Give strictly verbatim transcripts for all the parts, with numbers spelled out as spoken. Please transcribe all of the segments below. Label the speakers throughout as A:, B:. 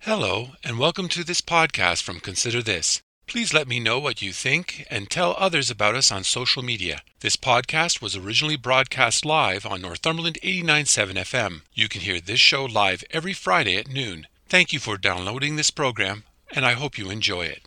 A: Hello, and welcome to this podcast from Consider This. Please let me know what you think and tell others about us on social media. This podcast was originally broadcast live on Northumberland eighty-nine point seven F M. You can hear this show live every Friday at noon. Thank you for downloading this program, and I hope you enjoy it.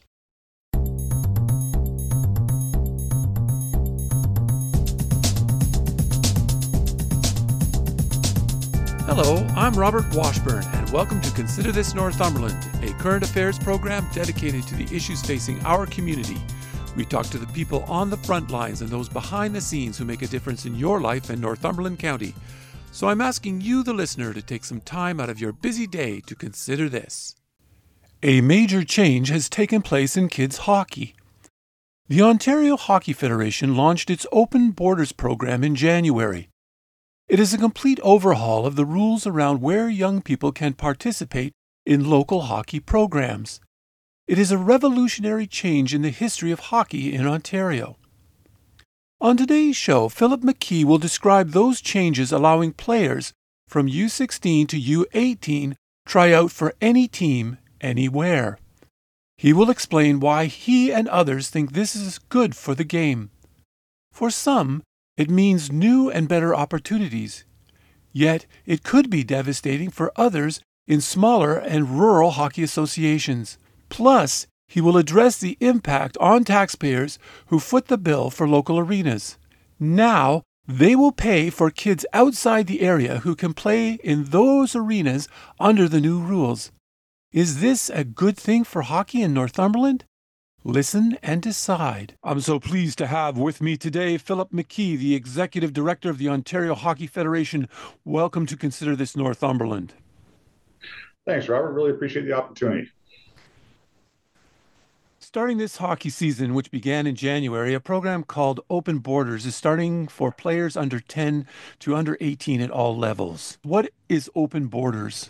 A: Hello, I'm Robert Washburn, and welcome to Consider This Northumberland, a current affairs program dedicated to the issues facing our community. We talk to the people on the front lines and those behind the scenes who make a difference in your life in Northumberland County. So I'm asking you, the listener, to take some time out of your busy day to consider this. A major change has taken place in kids hockey. The Ontario Hockey Federation launched its Open Borders program in January. It is a complete overhaul of the rules around where young people can participate in local hockey programs. It is a revolutionary change in the history of hockey in Ontario. On today's show, Philip McKee will describe those changes allowing players from U sixteen to U eighteen try out for any team, anywhere. He will explain why he and others think this is good for the game. For some, it means new and better opportunities. Yet, it could be devastating for others in smaller and rural hockey associations. Plus, he will address the impact on taxpayers who foot the bill for local arenas. Now, they will pay for kids outside the area who can play in those arenas under the new rules. Is this a good thing for hockey in Northumberland? Listen and decide. I'm so pleased to have with me today Philip McKee, the Executive Director of the Ontario Hockey Federation. Welcome to Consider This Northumberland.
B: Thanks, Robert. Really appreciate the opportunity.
A: Starting this hockey season, which began in January, a program called Open Borders is starting for players under ten to under eighteen at all levels. What is Open Borders?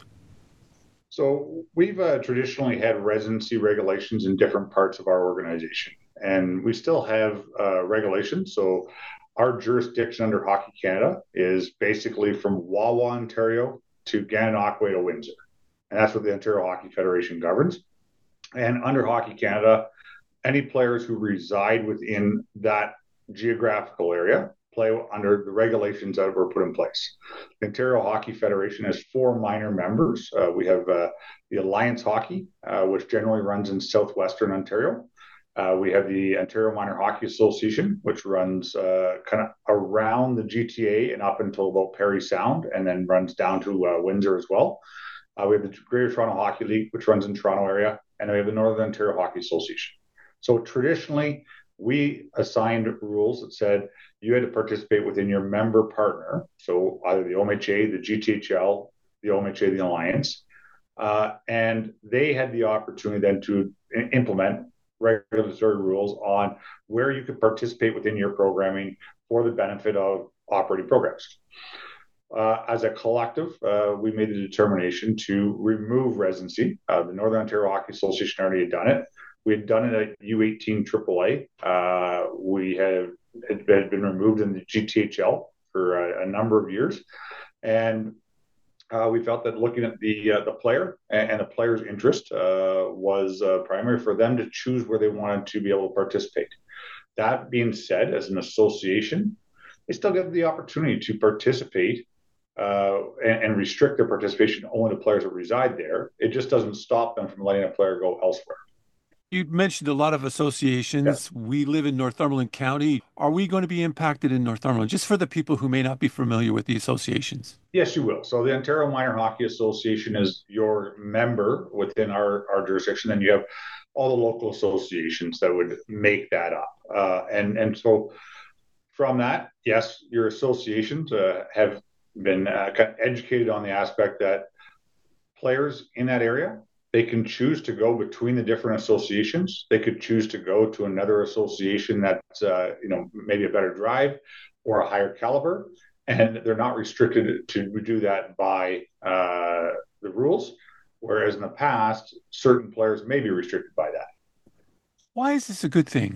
B: So we've uh, traditionally had residency regulations in different parts of our organization, and we still have uh, regulations. So our jurisdiction under Hockey Canada is basically from Wawa, Ontario to Gananoque to Windsor. And that's what the Ontario Hockey Federation governs. And under Hockey Canada, any players who reside within that geographical area play under the regulations that were put in place. The Ontario Hockey Federation has four minor members. Uh, we have uh, the Alliance Hockey, uh, which generally runs in southwestern Ontario. Uh, we have the Ontario Minor Hockey Association, which runs uh, kind of around the G T A and up until about Parry Sound, and then runs down to uh, Windsor as well. Uh, we have the Greater Toronto Hockey League, which runs in Toronto area, and we have the Northern Ontario Hockey Association. So traditionally, we assigned rules that said you had to participate within your member partner, so either the O M H A, the G T H L, the O M H A, the Alliance, uh, and they had the opportunity then to implement regulatory rules on where you could participate within your programming for the benefit of operating programs. Uh, as a collective, uh, we made the determination to remove residency. Uh, the Northern Ontario Hockey Association already had done it. We had done it at U eighteen triple A. Uh, we have it had been removed in the G T H L for a, a number of years, and uh, we felt that looking at the uh, the player and, and the player's interest uh, was uh, primary for them to choose where they wanted to be able to participate. That being said, as an association, they still get the opportunity to participate uh, and, and restrict their participation only to players that reside there. It just doesn't stop them from letting a player go elsewhere.
A: You mentioned a lot of associations.
B: Yes.
A: We live in Northumberland County. Are we going to be impacted in Northumberland? Just for the people who may not be familiar with the associations.
B: Yes, you will. So the Ontario Minor Hockey Association is your member within our, our jurisdiction. Then you have all the local associations that would make that up. Uh, and, and so from that, yes, your associations uh, have been uh, kind of educated on the aspect that players in that area, they can choose to go between the different associations. They could choose to go to another association that's, uh, you know, maybe a better drive or a higher caliber, and they're not restricted to do that by uh, the rules. Whereas in the past, certain players may be restricted by that.
A: Why is this a good thing?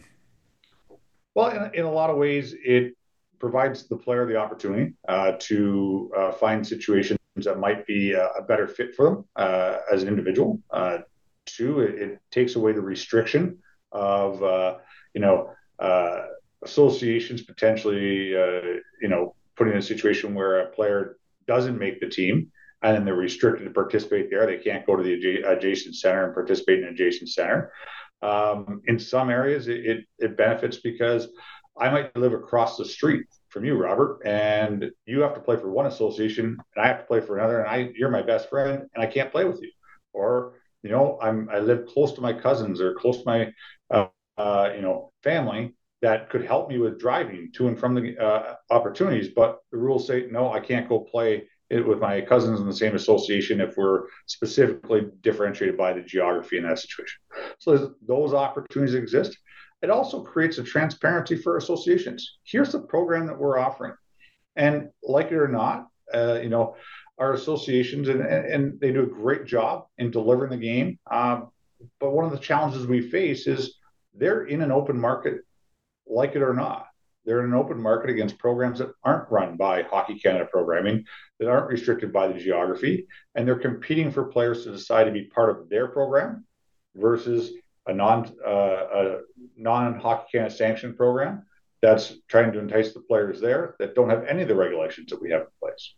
B: Well, in, in a lot of ways, it provides the player the opportunity uh, to uh, find situations that might be a, a better fit for them uh, as an individual. Uh, two, it, it takes away the restriction of, uh, you know, uh, associations potentially, uh, you know, putting in a situation where a player doesn't make the team and then they're restricted to participate there. They can't go to the adjacent center and participate in an adjacent center. Um, in some areas, it, it, it benefits because I might live across the street from you, Robert, and you have to play for one association and I have to play for another, and I you're my best friend and I can't play with you. Or, you know, I'm I live close to my cousins or close to my uh, uh, you know, family that could help me with driving to and from the uh, opportunities, but the rules say no, I can't go play it with my cousins in the same association if we're specifically differentiated by the geography in that situation. So those opportunities exist. It also creates a transparency for associations. Here's the program that we're offering. And like it or not, uh, you know, our associations, and, and they do a great job in delivering the game. Um, but one of the challenges we face is they're in an open market, like it or not. They're in an open market against programs that aren't run by Hockey Canada programming, that aren't restricted by the geography, and they're competing for players to decide to be part of their program versus a non uh, a non Hockey Canada sanctioned program that's trying to entice the players there that don't have any of the regulations that we have in place.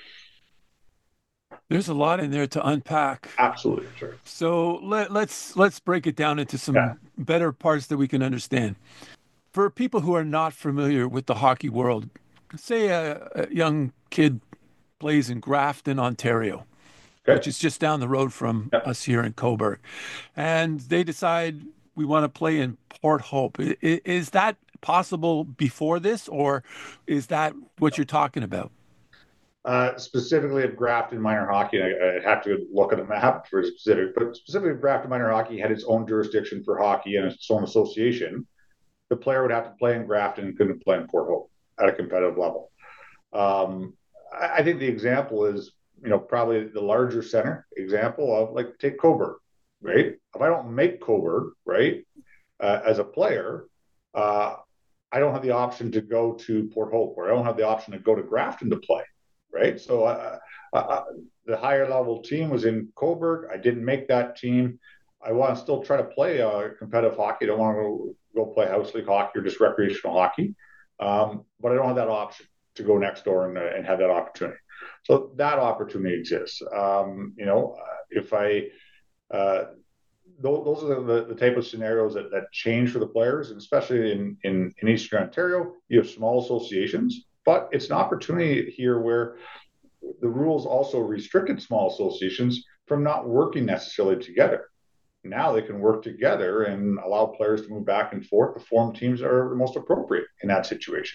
A: There's a lot in there to unpack.
B: Absolutely, sure.
A: So let, let's let's break it down into some yeah. better parts that we can understand. For people who are not familiar with the hockey world, say a, a young kid plays in Grafton, Ontario, okay. which is just down the road from yeah. us here in Cobourg, and they decide we want to play in Port Hope. Is, is that possible before this, or is that what you're talking about?
B: Uh, specifically at Grafton Minor Hockey, I, I have to look at a map for specific, but specifically Grafton Minor Hockey had its own jurisdiction for hockey and its own association. The player would have to play in Grafton and couldn't play in Port Hope at a competitive level. Um, I, I think the example is, you know, probably the larger center example of, like, take Cobourg, right? If I don't make Cobourg, right, uh, as a player, uh, I don't have the option to go to Port Hope, or I don't have the option to go to Grafton to play, right? So uh, uh, the higher level team was in Cobourg. I didn't make that team. I want to still try to play uh, competitive hockey. I don't want to go, go play house league hockey or just recreational hockey. Um, but I don't have that option to go next door and, uh, and have that opportunity. So that opportunity exists. Um, you know, if I, uh, those, those are the, the type of scenarios that, that change for the players, and especially in, in, in Eastern Ontario, you have small associations, but it's an opportunity here where the rules also restricted small associations from not working necessarily together. Now they can work together and allow players to move back and forth to form teams that are the most appropriate in that situation.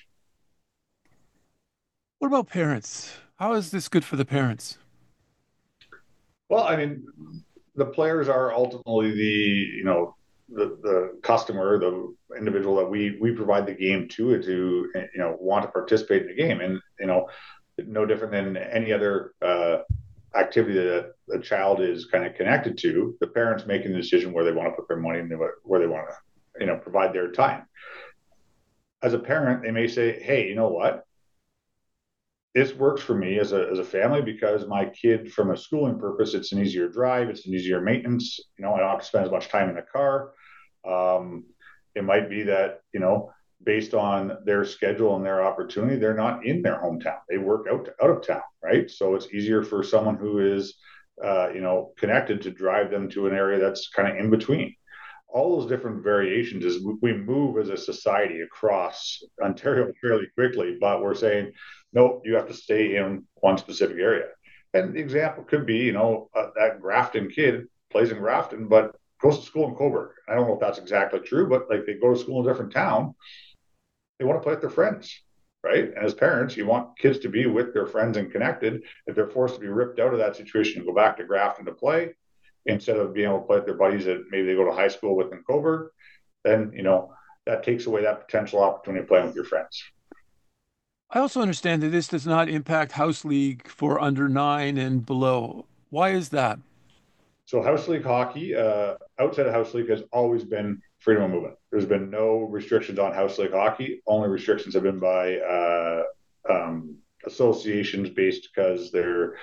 A: What about parents? How is this good for the parents?
B: Well, I mean, the players are ultimately the, you know, the, the customer, the individual that we, we provide the game to, to, you know, want to participate in the game. And, you know, no different than any other uh, activity that a child is kind of connected to, the parents making the decision where they want to put their money and where they want to, you know, provide their time. As a parent, they may say, hey, you know what? This works for me as a, as a family because my kid, from a schooling purpose, it's an easier drive, it's an easier maintenance. You know, I don't have to spend as much time in the car. Um, it might be that, you know, based on their schedule and their opportunity, they're not in their hometown. They work out, out of town, right? So it's easier for someone who is, uh, you know, connected to drive them to an area that's kind of in between. All those different variations is we move as a society across Ontario fairly quickly, but we're saying, nope, you have to stay in one specific area. And the example could be, you know, uh, that Grafton kid plays in Grafton, but goes to school in Cobourg. I don't know if that's exactly true, but like they go to school in a different town. They want to play with their friends, right? And as parents, you want kids to be with their friends and connected. If they're forced to be ripped out of that situation and go back to Grafton to play, instead of being able to play with their buddies that maybe they go to high school with in Cobourg, then, you know, that takes away that potential opportunity of playing with your friends.
A: I also understand that this does not impact House League for under nine and below. Why is that?
B: So House League hockey, uh, outside of House League, has always been freedom of movement. There's been no restrictions on House League hockey. Only restrictions have been by uh, um, associations based because they're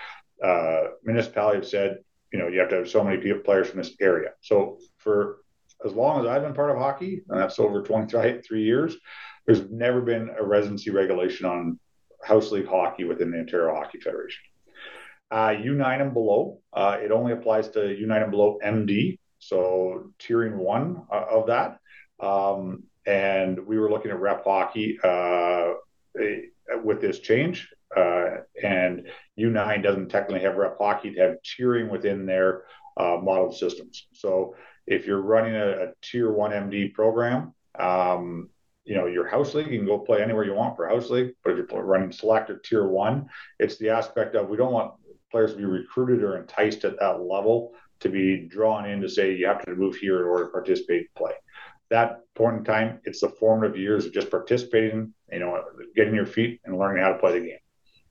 B: uh, municipality have said, you know, you have to have so many people, players from this area. So for as long as I've been part of hockey, and that's over twenty-three years, there's never been a residency regulation on house league hockey within the Ontario Hockey Federation. Uh, U nine and below, uh, it only applies to U nine and below M D, so tiering one uh, of that. Um, and we were looking at rep hockey uh, with this change. Uh, and U nine doesn't technically have rep hockey to have tiering within their uh, model systems. So if you're running a, a tier one M D program, um, you know, your house league, you can go play anywhere you want for house league. But if you're running select or tier one, it's the aspect of we don't want players to be recruited or enticed at that level to be drawn in to say you have to move here in order to participate and play. That point in time, it's the formative years of just participating, you know, getting your feet and learning how to play the game.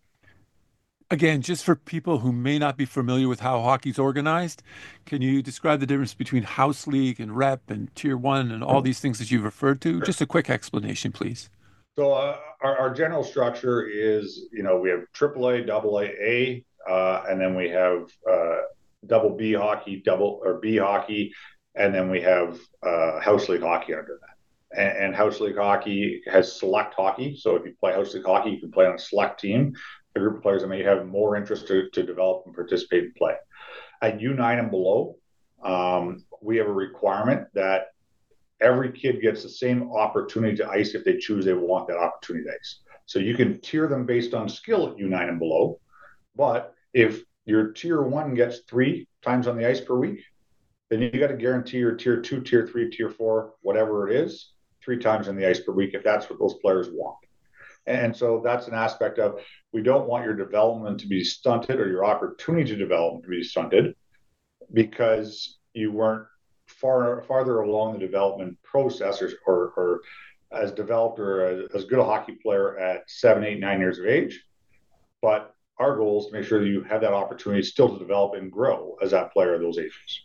A: Again, just for people who may not be familiar with how hockey's organized, can you describe the difference between house league and rep and tier one and all these things that you've referred to? Sure. Just a quick explanation, please.
B: So uh, our, our general structure is, you know, we have triple A, double A, A, uh, and then we have uh, double B hockey, double or B hockey, and then we have uh, house league hockey under that. And, and house league hockey has select hockey. So if you play house league hockey, you can play on a select team. A group of players that may have more interest to, to develop and participate and play. At U nine and below, um, we have a requirement that every kid gets the same opportunity to ice if they choose they want that opportunity to ice. So you can tier them based on skill at U nine and below, but if your tier one gets three times on the ice per week, then you got to guarantee your tier two, tier three, tier four, whatever it is, three times on the ice per week if that's what those players want. And so that's an aspect of we don't want your development to be stunted or your opportunity to develop to be stunted because you weren't far farther along the development process or, or, or as developed or as, as good a hockey player at seven, eight, nine years of age. But our goal is to make sure that you have that opportunity still to develop and grow as that player of those ages.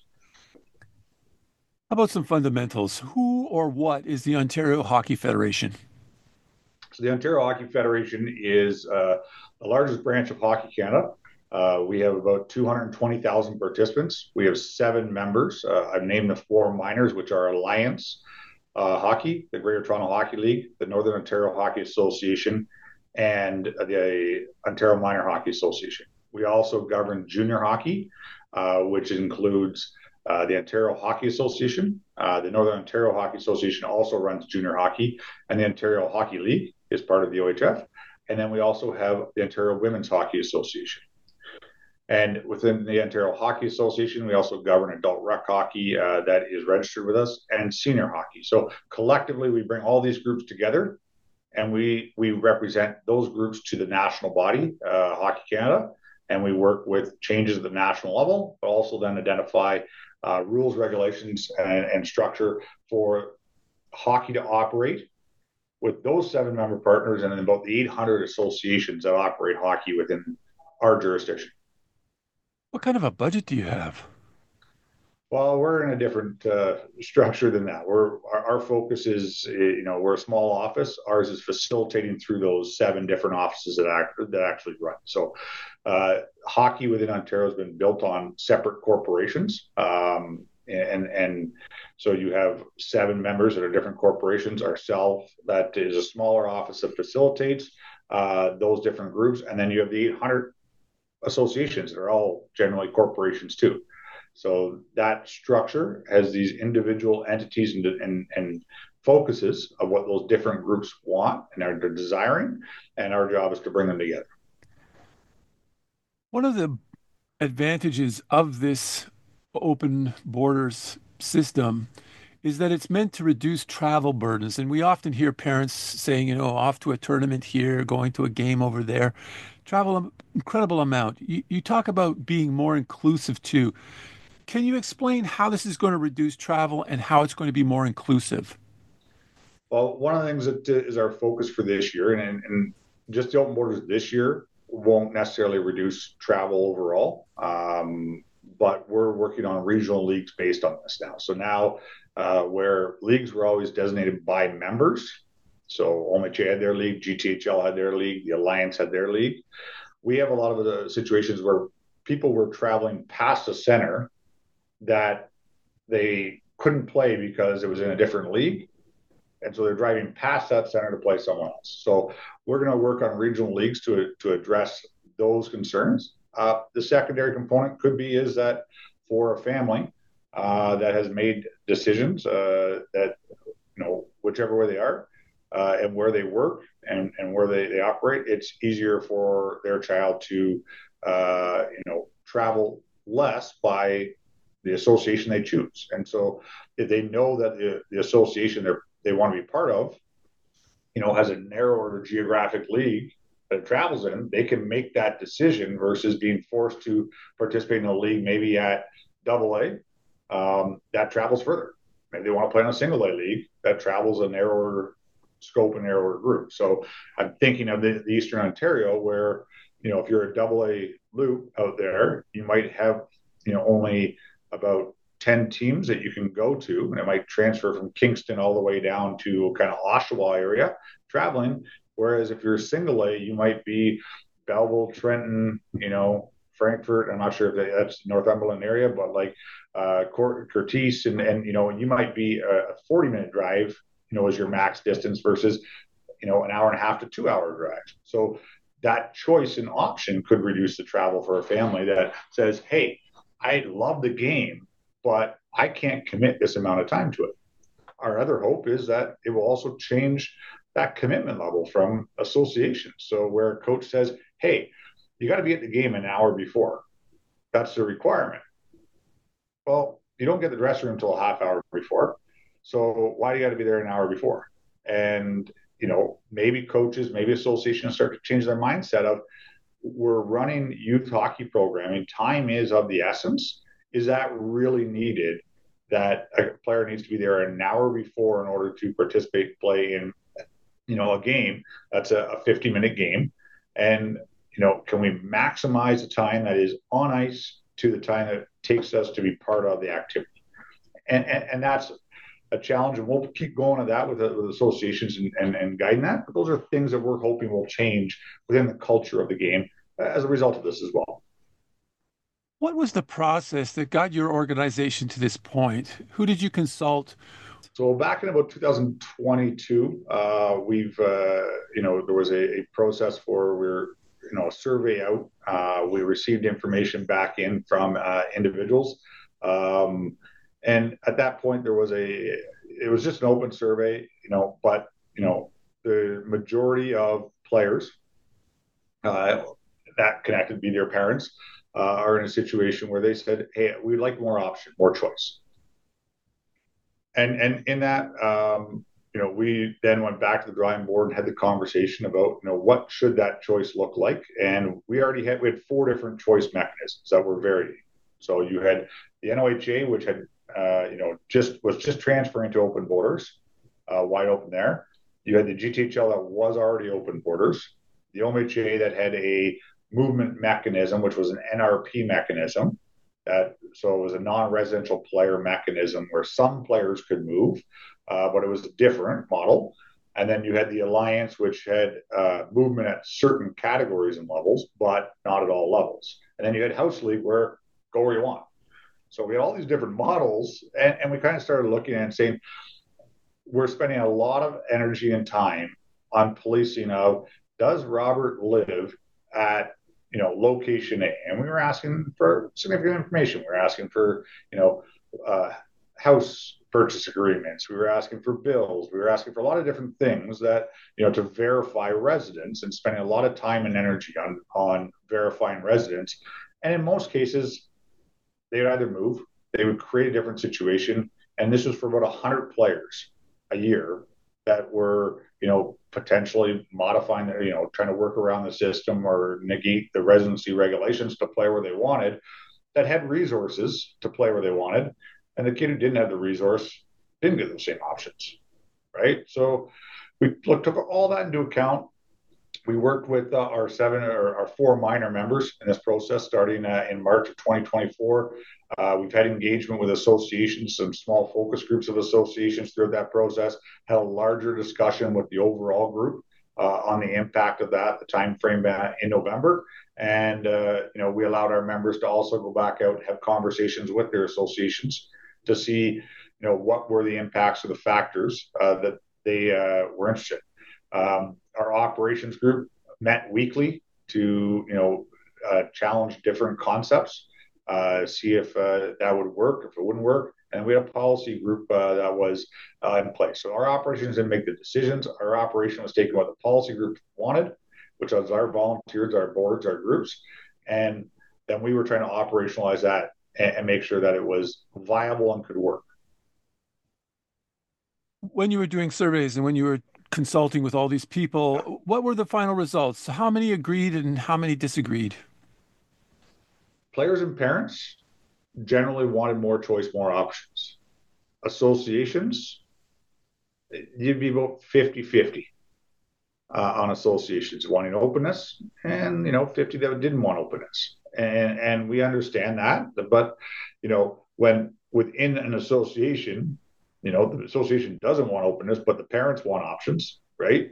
A: How about some fundamentals? Who or what is the Ontario Hockey Federation?
B: So the Ontario Hockey Federation is uh, the largest branch of Hockey Canada. Uh, we have about two hundred twenty thousand participants. We have seven members. Uh, I've named the four minors, which are Alliance uh, Hockey, the Greater Toronto Hockey League, the Northern Ontario Hockey Association, and the Ontario Minor Hockey Association. We also govern junior hockey, uh, which includes Uh, the Ontario Hockey Association. Uh, the Northern Ontario Hockey Association also runs junior hockey, and the Ontario Hockey League is part of the O H F. And then we also have the Ontario Women's Hockey Association. And within the Ontario Hockey Association, we also govern adult rec hockey uh, that is registered with us and senior hockey. So collectively, we bring all these groups together, and we we represent those groups to the national body, uh, Hockey Canada, and we work with changes at the national level, but also then identify Uh, rules, regulations, and, and structure for hockey to operate with those seven member partners and then about the eight hundred associations that operate hockey within our jurisdiction.
A: What kind of a budget do you have?
B: Well, we're in a different uh, structure than that. We're our, our focus is, you know, we're a small office. Ours is facilitating through those seven different offices that act, that actually run. So, uh, hockey within Ontario has been built on separate corporations, um, and and so you have seven members that are different corporations. Ourselves, that is a smaller office that facilitates uh, those different groups, and then you have the eight hundred associations that are all generally corporations too. So that structure has these individual entities and, and, and focuses of what those different groups want and are desiring, and our job is to bring them together.
A: One of the advantages of this open borders system is that it's meant to reduce travel burdens. And we often hear parents saying, you know, off to a tournament here, going to a game over there, travel an incredible amount. You, you talk about being more inclusive too. Can you explain how this is going to reduce travel and how it's going to be more inclusive?
B: Well, one of the things that is our focus for this year, and, and just the open borders this year won't necessarily reduce travel overall, um, but we're working on regional leagues based on this now. So now uh, where leagues were always designated by members, so O M H A had their league, G T H L had their league, the Alliance had their league. We have a lot of the situations where people were traveling past the center that they couldn't play because it was in a different league. And so they're driving past that center to play someone else. So we're going to work on regional leagues to, to address those concerns. Uh, the secondary component could be is that for a family uh, that has made decisions uh, that, you know, whichever way they are uh, and where they work and, and where they, they operate, it's easier for their child to, uh, you know, travel less by the association they choose. And so if they know that the, the association they're, they want to be part of, you know, has a narrower geographic league that it travels in, they can make that decision versus being forced to participate in a league maybe at double A um, that travels further. Maybe they want to play in a single A league that travels a narrower scope and narrower group. So I'm thinking of the, the Eastern Ontario where, you know, if you're a double A loop out there, you might have, you know, only about ten teams that you can go to, and it might transfer from Kingston all the way down to kind of Oshawa area traveling. Whereas if you're a single A, you might be Belleville, Trenton, you know, Frankfurt. I'm not sure if that's Northumberland area, but like uh, Curtis, and and you know, you might be a forty minute drive, you know, as your max distance versus, you know, an hour and a half to two hour drive. So that choice and option could reduce the travel for a family that says, hey, I love the game, but I can't commit this amount of time to it. Our other hope is that it will also change that commitment level from associations. So where a coach says, hey, you got to be at the game an hour before. That's the requirement. Well, you don't get the dressing room until a half hour before. So why do you got to be there an hour before? And, you know, maybe coaches, maybe associations start to change their mindset of, we're running youth hockey programming. Time is of the essence. Is that really needed that a player needs to be there an hour before in order to participate, play in, you know, a game that's a fifty minute game? And, you know, can we maximize the time that is on ice to the time that it takes us to be part of the activity? And, and, and that's a challenge, and we'll keep going at that with, with associations and, and, and guiding that. But those are things that we're hoping will change within the culture of the game as a result of this as well.
A: What was the process that got your organization to this point? Who did you consult?
B: So back in about two thousand twenty-two, uh, we've, uh, you know, there was a, a process for, we we're, you know, a survey out. Uh, we received information back in from uh, individuals. Um, and at that point, there was a, it was just an open survey, you know, but, you know, the majority of players uh, that connected, be their parents, uh, are in a situation where they said, hey, we'd like more option, more choice. And and in that, um, you know, we then went back to the drawing board and had the conversation about, you know, what should that choice look like? And we already had, we had four different choice mechanisms that were varying. So you had the N O H A, which had, uh, you know, just was just transferring to open borders, uh, wide open there. You had the G T H L that was already open borders. The O M H A that had a movement mechanism, which was an N R P mechanism. That, so it was a non-residential player mechanism where some players could move, uh, but it was a different model. And then you had the Alliance, which had uh, movement at certain categories and levels, but not at all levels. And then you had House League, where go where you want. So we had all these different models, and, and we kind of started looking at it and saying, we're spending a lot of energy and time on policing of, does Robert live at, you know, location A? And we were asking for significant information. We were asking for, you know, uh, house purchase agreements. We were asking for bills. We were asking for a lot of different things that, you know, to verify residents, and spending a lot of time and energy on, on verifying residents. And in most cases, they would either move, they would create a different situation. And this was for about one hundred players a year that were, you know, potentially modifying, you know, trying to work around the system or negate the residency regulations to play where they wanted, that had resources to play where they wanted. And the kid who didn't have the resource didn't get the same options, right? So we looked, took all that into account. We worked with uh, our seven or our four minor members in this process starting uh, in March of twenty twenty-four. Uh, we've had engagement with associations, some small focus groups of associations throughout that process, had a larger discussion with the overall group uh, on the impact of that, the time frame in November. And, uh, you know, we allowed our members to also go back out and have conversations with their associations to see, you know, what were the impacts or the factors uh, that they uh, were interested in. Um, our operations group met weekly to, you know, uh, challenge different concepts, uh, see if uh, that would work, if it wouldn't work. And we had a policy group uh, that was uh, in place. So our operations didn't make the decisions. Our operation was taking what the policy group wanted, which was our volunteers, our boards, our groups. And then we were trying to operationalize that and, and make sure that it was viable and could work.
A: When you were doing surveys and when you were consulting with all these people, what were the final results? How many agreed and how many disagreed?
B: Players and parents generally wanted more choice, more options. Associations, you'd be about fifty fifty uh, on associations wanting openness and, you know, fifty that didn't want openness. And, and we understand that. But, you know, when within an association, you know, the association doesn't want openness, but the parents want options, right?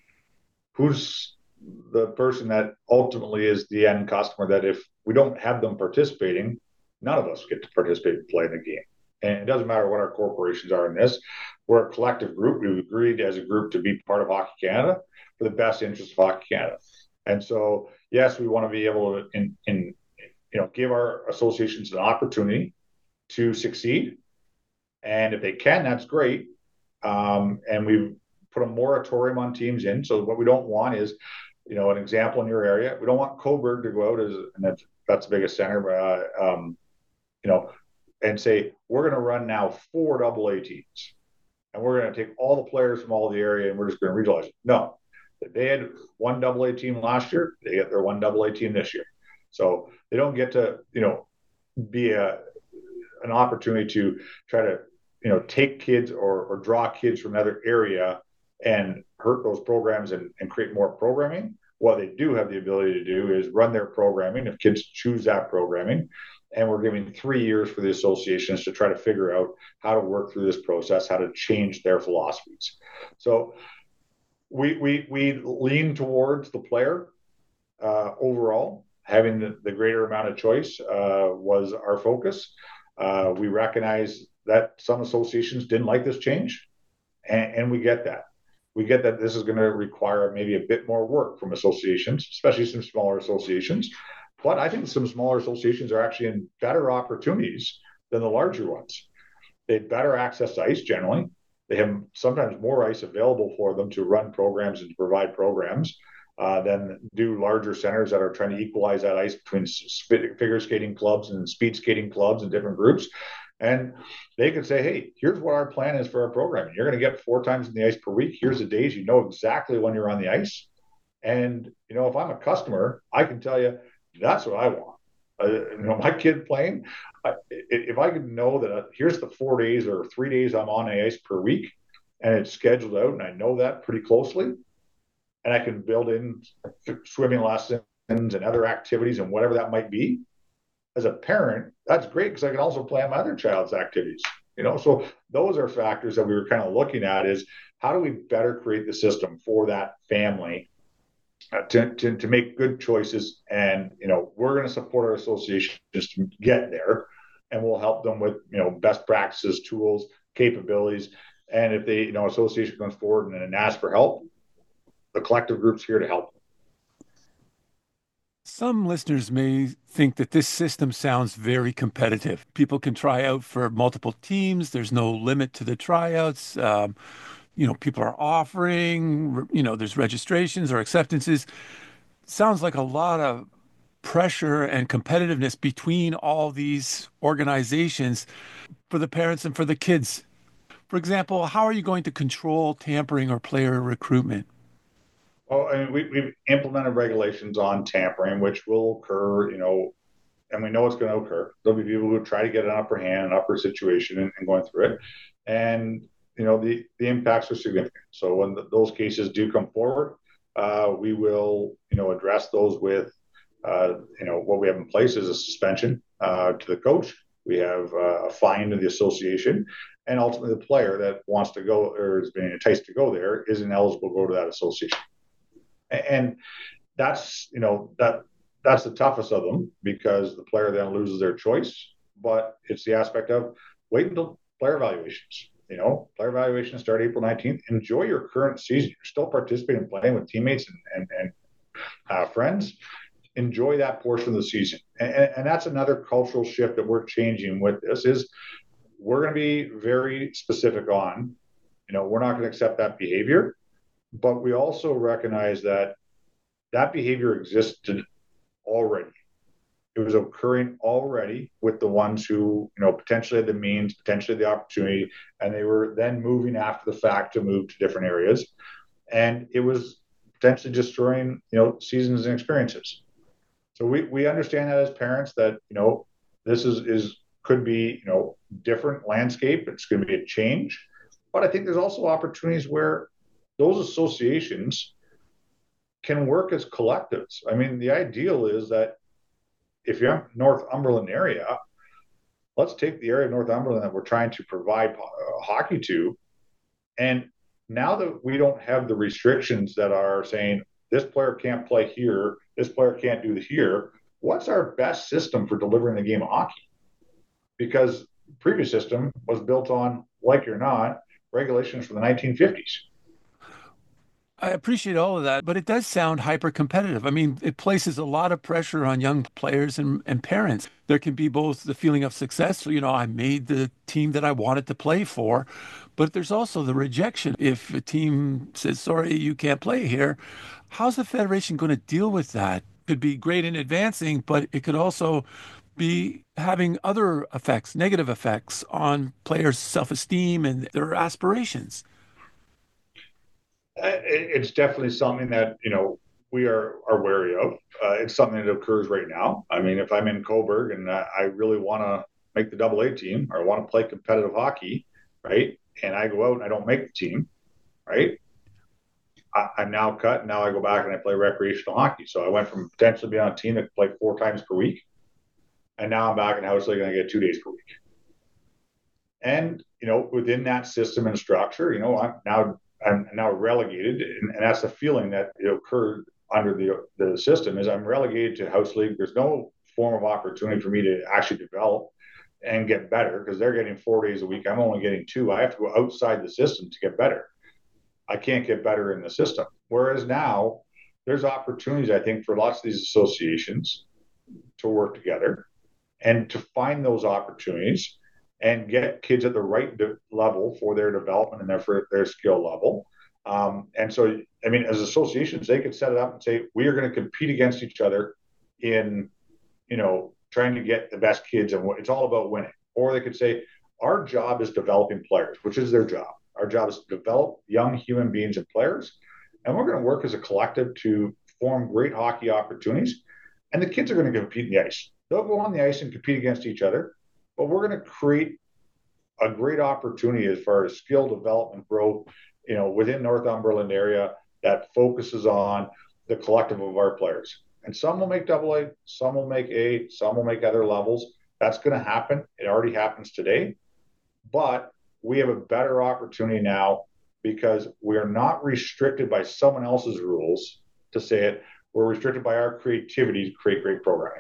B: Who's the person that ultimately is the end customer that if we don't have them participating, none of us get to participate and play in the game. And it doesn't matter what our corporations are in this. We're a collective group. We've agreed as a group to be part of Hockey Canada for the best interest of Hockey Canada. And so, yes, we want to be able to, in, in you know, give our associations an opportunity to succeed. And if they can, that's great. Um, and we've put a moratorium on teams in. So what we don't want is, you know, an example in your area, we don't want Coburg to go out as, and that's, that's the biggest center, uh, um, you know, and say, we're going to run now four double A teams. And we're going to take all the players from all the area and we're just going to regionalize it. No, they had one double A team last year. They get their one double A team this year. So they don't get to, you know, be a, an opportunity to try to, you know, take kids or, or draw kids from another area and hurt those programs and, and create more programming. What they do have the ability to do is run their programming if kids choose that programming. And we're giving three years for the associations to try to figure out how to work through this process, how to change their philosophies. So we we we lean towards the player uh, overall. Having the, the greater amount of choice uh, was our focus. Uh, we recognize that some associations didn't like this change, and, and we get that. We get that this is going to require maybe a bit more work from associations, especially some smaller associations. But I think some smaller associations are actually in better opportunities than the larger ones. They have better access to ice generally. They have sometimes more ice available for them to run programs and to provide programs uh, than do larger centers that are trying to equalize that ice between figure skating clubs and speed skating clubs and different groups. And they can say, hey, here's what our plan is for our programming. You're going to get four times in the ice per week. Here's the days. You know exactly when you're on the ice. And, you know, if I'm a customer, I can tell you, that's what I want. Uh, you know, my kid playing, I, if I could know that uh, here's the four days or three days I'm on the ice per week and it's scheduled out and I know that pretty closely and I can build in swimming lessons and other activities and whatever that might be, as a parent, that's great because I can also plan my other child's activities. You know, so those are factors that we were kind of looking at is how do we better create the system for that family uh, to, to, to make good choices. And, you know, we're going to support our associations to get there and we'll help them with, you know, best practices, tools, capabilities. And if they, you know, association comes forward and, and asks for help, the collective group's here to help.
A: Some listeners may think that this system sounds very competitive. People can try out for multiple teams. There's no limit to the tryouts. Um, you know, people are offering, you know, there's registrations or acceptances. Sounds like a lot of pressure and competitiveness between all these organizations for the parents and for the kids. For example, how are you going to control tampering or player recruitment?
B: Well, I mean, we, we've implemented regulations on tampering, which will occur, you know, and we know it's going to occur. There'll be people who try to get an upper hand, an upper situation, and, and going through it. And, you know, the, the impacts are significant. So when the, those cases do come forward, uh, we will, you know, address those with, uh, you know, what we have in place is a suspension uh, to the coach. We have uh, a fine to the association. And ultimately, the player that wants to go or is being enticed to go there isn't eligible to go to that association. And that's, you know, that that's the toughest of them because the player then loses their choice. But it's the aspect of wait until player evaluations. You know, player evaluations start April nineteenth. Enjoy your current season. You're still participating and playing with teammates and, and, and uh, friends. Enjoy that portion of the season. And, and that's another cultural shift that we're changing with this is we're going to be very specific on, you know, we're not going to accept that behavior, but we also recognize that that behavior existed already. It was occurring already with the ones who, you know, potentially had the means, potentially the opportunity, and they were then moving after the fact to move to different areas. And it was potentially destroying, you know, seasons and experiences. So we, we understand that as parents that, you know, this is, is could be, you know, different landscape. It's going to be a change. But I think there's also opportunities where those associations can work as collectives. I mean, the ideal is that if you're in Northumberland area, let's take the area of Northumberland that we're trying to provide uh, hockey to. And now that we don't have the restrictions that are saying this player can't play here, this player can't do here, what's our best system for delivering the game of hockey? Because the previous system was built on, like it or not, regulations from the nineteen fifties.
A: I appreciate all of that, but it does sound hyper competitive. I mean, it places a lot of pressure on young players and, and parents. There can be both the feeling of success, you know, I made the team that I wanted to play for, but there's also the rejection. If a team says, sorry, you can't play here, how's the Federation going to deal with that? Could be great in advancing, but it could also be having other effects, negative effects on players' self-esteem and their aspirations.
B: It's definitely something that, you know, we are, are wary of. Uh, it's something that occurs right now. I mean, if I'm in Cobourg and I, I really want to make the double A team or want to play competitive hockey, right? And I go out and I don't make the team, right? I, I'm now cut. And now I go back and I play recreational hockey. So I went from potentially being on a team that could play four times per week. And now I'm back in house league and I get two days per week. And, you know, within that system and structure, you know, I'm now I'm now relegated, and, and that's the feeling that it occurred under the the system is I'm relegated to house league. There's no form of opportunity for me to actually develop and get better because they're getting four days a week. I'm only getting two. I have to go outside the system to get better. I can't get better in the system. Whereas now there's opportunities, I think, for lots of these associations to work together and to find those opportunities and get kids at the right de- level for their development and their for their skill level. Um, and so, I mean, as associations, they could set it up and say, we are going to compete against each other in, you know, trying to get the best kids, and it's all about winning. Or they could say, our job is developing players, which is their job. Our job is to develop young human beings and players, and we're going to work as a collective to form great hockey opportunities. And the kids are going to compete in the ice. They'll go on the ice and compete against each other. But we're going to create a great opportunity as far as skill development growth, you know, within Northumberland area that focuses on the collective of our players. And some will make double A, some will make A, some will make other levels. That's going to happen. It already happens today. But we have a better opportunity now because we are not restricted by someone else's rules to say it. We're restricted by our creativity to create great programming.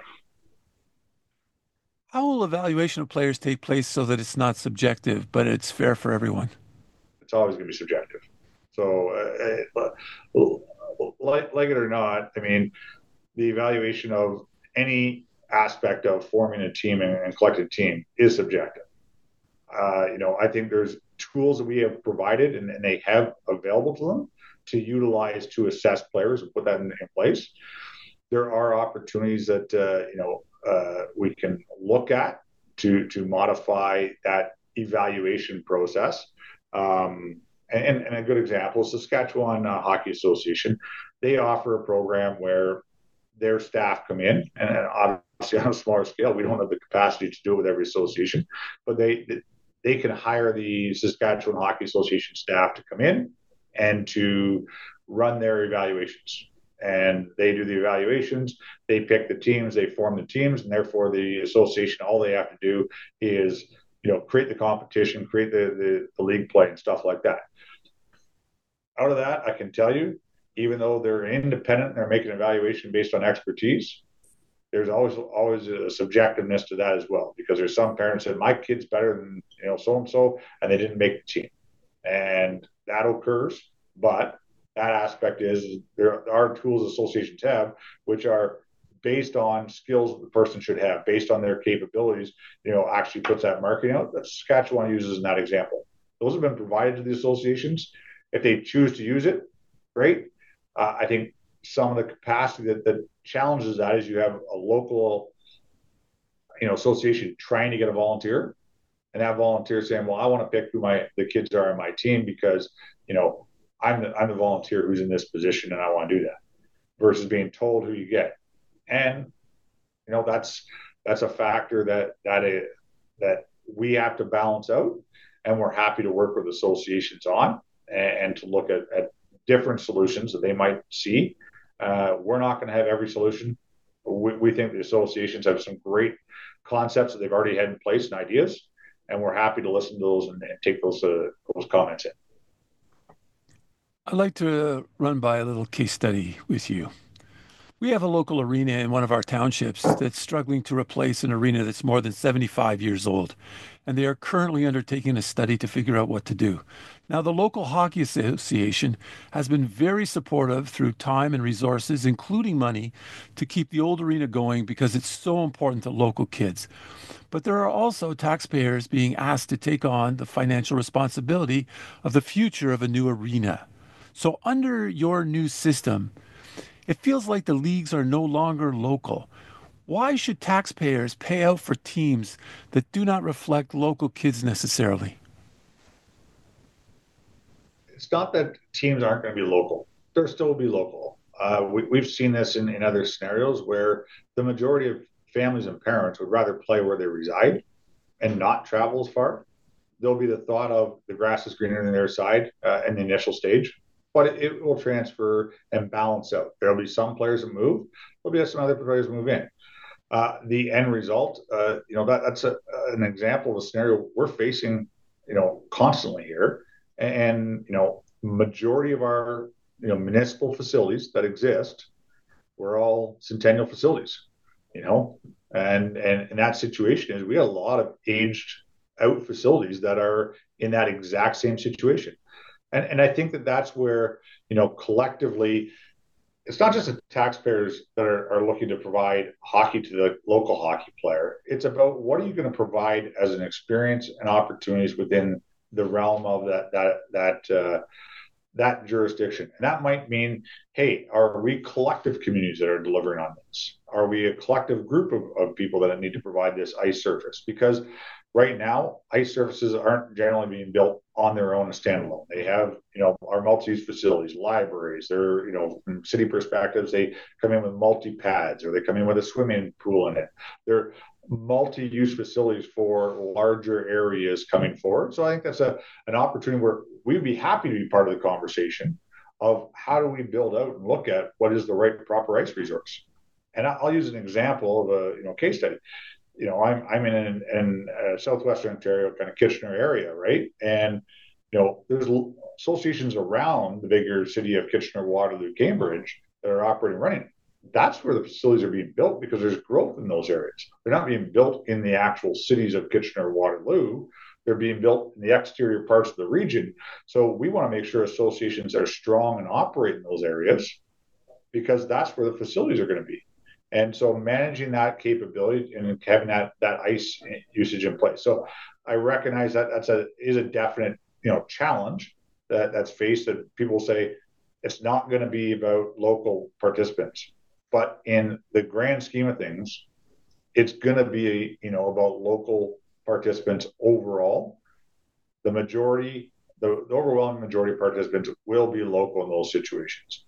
A: How will evaluation of players take place so that it's not subjective, but it's fair for everyone?
B: It's always going to be subjective. So, uh, like, like it or not, I mean, the evaluation of any aspect of forming a team and, and collecting a team is subjective. Uh, you know, I think there's tools that we have provided and, and they have available to them to utilize to assess players and put that in, in place. There are opportunities that, uh, you know, Uh, we can look at to to modify that evaluation process. Um, and, and a good example is Saskatchewan uh, Hockey Association. They offer a program where their staff come in, and, and obviously on a smaller scale, we don't have the capacity to do it with every association, but they they can hire the Saskatchewan Hockey Association staff to come in and to run their evaluations. And they do the evaluations, they pick the teams, they form the teams, and therefore the association, all they have to do is, you know, create the competition, create the, the, the league play and stuff like that. Out of that, I can tell you, even though they're independent and they're making an evaluation based on expertise, there's always always a subjectiveness to that as well, because there's some parents that my kid's better than you know so and so, and they didn't make the team, and that occurs. But that aspect is there are tools associations have, which are based on skills the person should have, based on their capabilities. You know, actually puts that marketing out. That Saskatchewan uses in that example. Those have been provided to the associations. If they choose to use it, great. Uh, I think some of the capacity that, that challenges that is you have a local, you know, association trying to get a volunteer, and that volunteer saying, "Well, I want to pick who my the kids are on my team because, you know, I'm the I'm the volunteer who's in this position and I want to do that," versus being told who you get. And you know, that's that's a factor that that is, that we have to balance out, and we're happy to work with associations on and, and to look at, at different solutions that they might see. Uh, we're not going to have every solution. We, we think the associations have some great concepts that they've already had in place and ideas, and we're happy to listen to those and, and take those uh, those comments in.
A: I'd like to run by a little case study with you. We have a local arena in one of our townships that's struggling to replace an arena that's more than seventy-five years old, and they are currently undertaking a study to figure out what to do. Now, the local hockey association has been very supportive through time and resources, including money, to keep the old arena going because it's so important to local kids. But there are also taxpayers being asked to take on the financial responsibility of the future of a new arena. So under your new system, it feels like the leagues are no longer local. Why should taxpayers pay out for teams that do not reflect local kids necessarily?
B: It's not that teams aren't going to be local. They'll still be local. Uh, we, we've seen this in, in other scenarios where the majority of families and parents would rather play where they reside and not travel as far. There'll be the thought of the grass is greener on their side uh, in the initial stage, but it, it will transfer and balance out. There'll be some players that move. There'll be some other players move in. Uh, the end result, uh, you know, that, that's a, an example of a scenario we're facing, you know, constantly here. And, you know, majority of our, you know, municipal facilities that exist were all centennial facilities, you know, and, and, and that situation is we have a lot of aged out facilities that are in that exact same situation. And, and I think that that's where, you know, collectively, it's not just the taxpayers that are, are looking to provide hockey to the local hockey player. It's about what are you going to provide as an experience and opportunities within the realm of that that that uh, that jurisdiction. And that might mean, hey, are we collective communities that are delivering on this? Are we a collective group of, of people that need to provide this ice surface? Because right now, ice surfaces aren't generally being built on their own as standalone. They have, you know, our multi-use facilities, libraries. They're, you know, from city perspectives, they come in with multi-pads or they come in with a swimming pool in it. They're multi-use facilities for larger areas coming forward. So I think that's a an opportunity where we'd be happy to be part of the conversation of how do we build out and look at what is the right proper ice resource. And I'll use an example of a you know case study. You know, I'm I'm in in, in uh, southwestern Ontario, kind of Kitchener area, right? And you know, there's associations around the bigger city of Kitchener, Waterloo, Cambridge that are operating running. That's where the facilities are being built because there's growth in those areas. They're not being built in the actual cities of Kitchener, Waterloo. They're being built in the exterior parts of the region. So we want to make sure associations are strong and operate in those areas because that's where the facilities are going to be. And so managing that capability and having that that ice usage in place. So I recognize that that's a is a definite you know challenge that that's faced. That people say it's not going to be about local participants, but in the grand scheme of things, it's going to be you know about local participants overall. The majority, the, the overwhelming majority of participants will be local in those situations.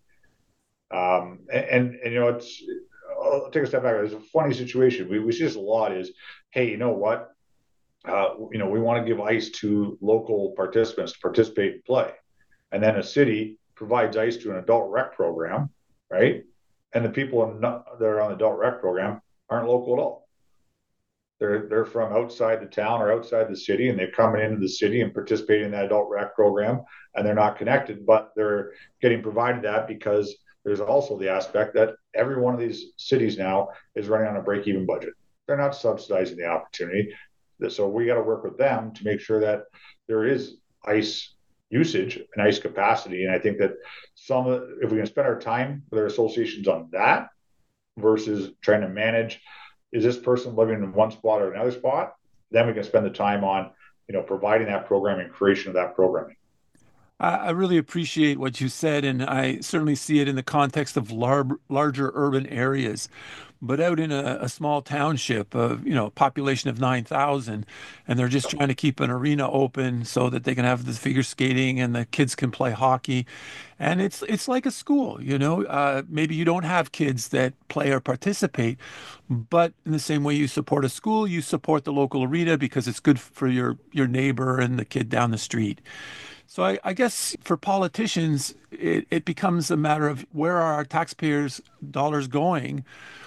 B: Um, and, and and you know it's. I'll take a step back. It's a funny situation. We, we see this a lot is, hey, you know what? Uh, you know, we want to give ice to local participants to participate and play. And then a city provides ice to an adult rec program, right? And the people not, that are on the adult rec program aren't local at all. They're, they're from outside the town or outside the city, and they're coming into the city and participating in that adult rec program, and they're not connected, but they're getting provided that because there's also the aspect that every one of these cities now is running on a break-even budget. They're not subsidizing the opportunity. So we got to work with them to make sure that there is ice usage and ice capacity. And I think that some of, if we can spend our time with our associations on that versus trying to manage, is this person living in one spot or another spot? Then we can spend the time on, you know, providing that programming, creation of that programming.
A: I really appreciate what you said, and I certainly see it in the context of lar- larger urban areas. But out in a, a small township of, you know, population of nine thousand, and they're just trying to keep an arena open so that they can have the figure skating and the kids can play hockey. And it's it's like a school, you know. Uh, maybe you don't have kids that play or participate, but in the same way you support a school, you support the local arena because it's good for your, your neighbor and the kid down the street. So I, I guess for politicians, it, it becomes a matter of where are our taxpayers' dollars going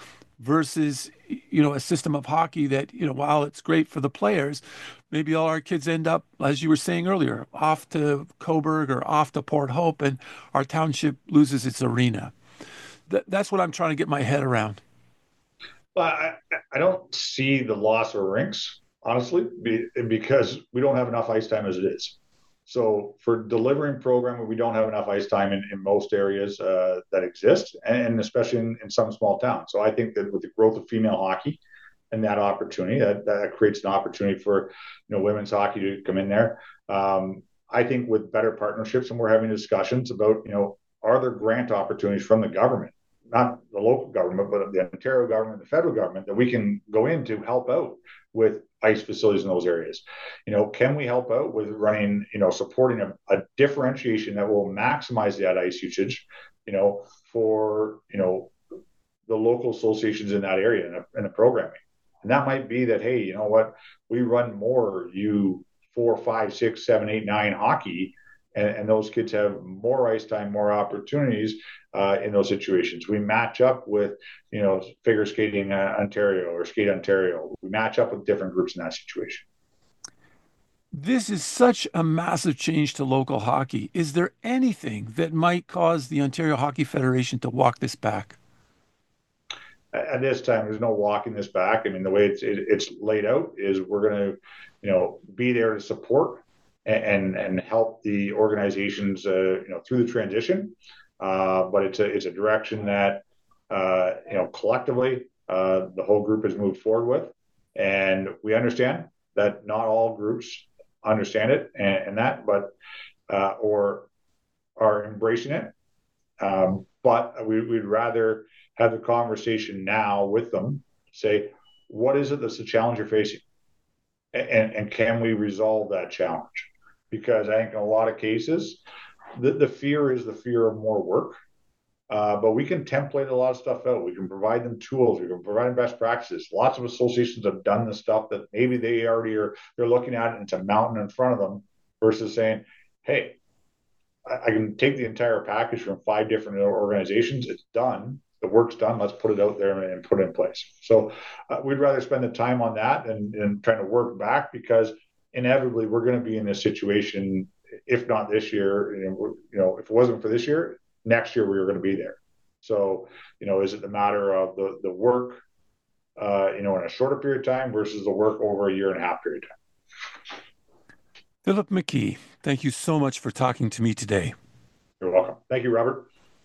A: versus, you know, a system of hockey that, you know, while it's great for the players, maybe all our kids end up, as you were saying earlier, off to Cobourg or off to Port Hope, and our township loses its arena. Th- that's what I'm trying to get my head around.
B: Well, I, I don't see the loss of rinks, honestly, be, because we don't have enough ice time as it is. So for delivering programming, we don't have enough ice time in, in most areas uh, that exist, and especially in, in some small towns. So I think that with the growth of female hockey and that opportunity, that, that creates an opportunity for, you know, women's hockey to come in there. Um, I think with better partnerships, and we're having discussions about, you know, are there grant opportunities from the government, not the local government, but the Ontario government, the federal government, that we can go in to help out with ice facilities in those areas. You know, can we help out with running, you know, supporting a, a differentiation that will maximize that ice usage, you know, for, you know, the local associations in that area and the, the programming. And that might be that, hey, you know what, we run more U four, five, six, seven, eight, nine hockey, and, and those kids have more ice time, more opportunities uh, in those situations. We match up with, you know, figure skating uh, Ontario or Skate Ontario. We match up with different groups in that situation.
A: This is such a massive change to local hockey. Is there anything that might cause the Ontario Hockey Federation to walk this back?
B: At this time, there's no walking this back. I mean, the way it's it, it's laid out is we're going to, you know, be there to support and and, and help the organizations, uh, you know, through the transition. Uh, but it's a it's a direction that uh, you know, collectively uh, the whole group has moved forward with, and we understand that not all groups understand it and, and that, but uh, or are embracing it. Um, but we, we'd rather have the conversation now with them, say, what is it that's the challenge you're facing? And, and can we resolve that challenge? Because I think in a lot of cases, the, the fear is the fear of more work. Uh, but we can template a lot of stuff out. We can provide them tools. We can provide them best practices. Lots of associations have done the stuff that maybe they already are, they're looking at it and it's a mountain in front of them versus saying, hey, I, I can take the entire package from five different organizations. It's done. The work's done. Let's put it out there and put it in place. So uh, we'd rather spend the time on that than, than trying to work back, because inevitably we're going to be in this situation, if not this year, you know, you know, if it wasn't for this year, next year we were going to be there. So, you know, is it the matter of the, the work, uh, you know, in a shorter period of time versus the work over a year and a half period of time?
A: Philip McKee, thank you so much for talking to me today.
B: You're welcome. Thank you, Robert.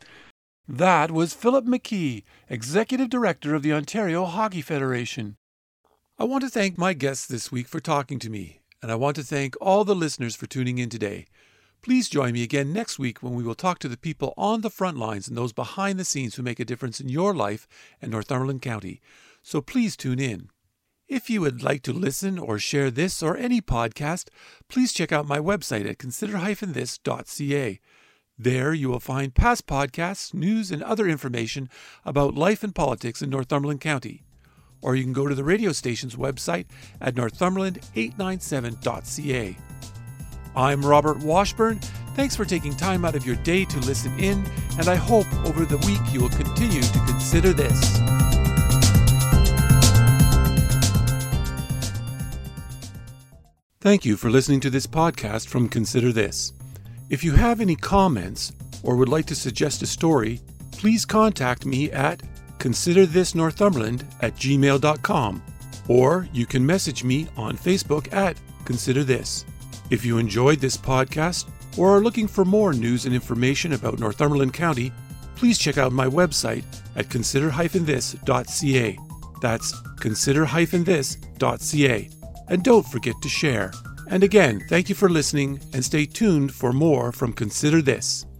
A: That was Philip McKee, Executive Director of the Ontario Hockey Federation. I want to thank my guests this week for talking to me, and I want to thank all the listeners for tuning in today. Please join me again next week when we will talk to the people on the front lines and those behind the scenes who make a difference in your life and Northumberland County. So please tune in. If you would like to listen or share this or any podcast, please check out my website at consider dash this dot c a. There you will find past podcasts, news, and other information about life and politics in Northumberland County. Or you can go to the radio station's website at northumberland eight ninety-seven dot c a. I'm Robert Washburn. Thanks for taking time out of your day to listen in, and I hope over the week you will continue to consider this. Thank you for listening to this podcast from Consider This. If you have any comments or would like to suggest a story, please contact me at considerthisnorthumberland at gmail dot com, or you can message me on Facebook at Consider This. If you enjoyed this podcast or are looking for more news and information about Northumberland County, please check out my website at consider dash this dot c a. That's consider dash this dot c a. And don't forget to share. And again, thank you for listening, and stay tuned for more from Consider This.